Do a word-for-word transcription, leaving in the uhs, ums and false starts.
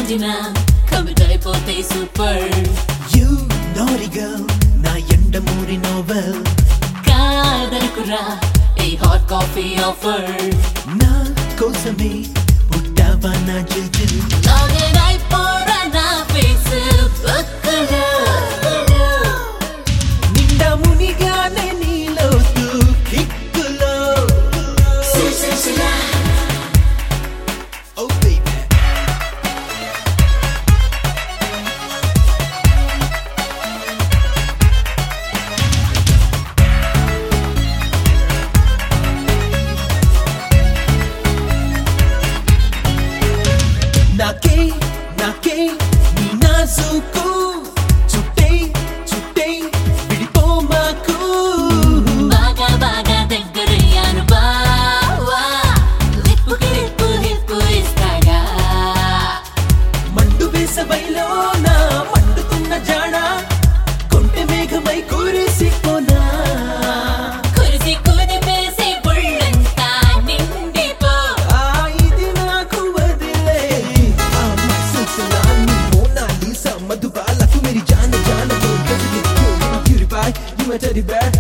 పొందిన కమిట్ అయిపోతే super. You naughty girl, నా ఎండమూరి novel. కాదనుకురా ఏ హాట్ కాఫీ ఆఫర్. నా కోసమే పుట్టావా నా జిల్ లాగిన్ అయిపోరా నా ఫేస్బుక్ లో. నిండా మునిగానే నీలో కిక్కులో. Oh baby, నాకే నాకే నీ నాజుకు చుట్టే చుట్టే విడిపోమాకు. బాగా బాగా దగ్గరయ్యాను బావా, లిప్పుకి లిప్పు హిప్పు ఇస్తాగా. మండు వేసవైలో నా మండుతున్న జాడ కొంటె మేఘమై కురిసిపోనా. కురిసి కుదిపేసి బుళ్ళంతా నిండిపో. ఆ ఇది నాకు వదిలే. ఆ మసూసలా నీ మోనాలిసా మధుబాలకు మేరీ జాన్ జాన్ తో గజలి క్యూరిఫై యు మై టెడ్డీ బేర్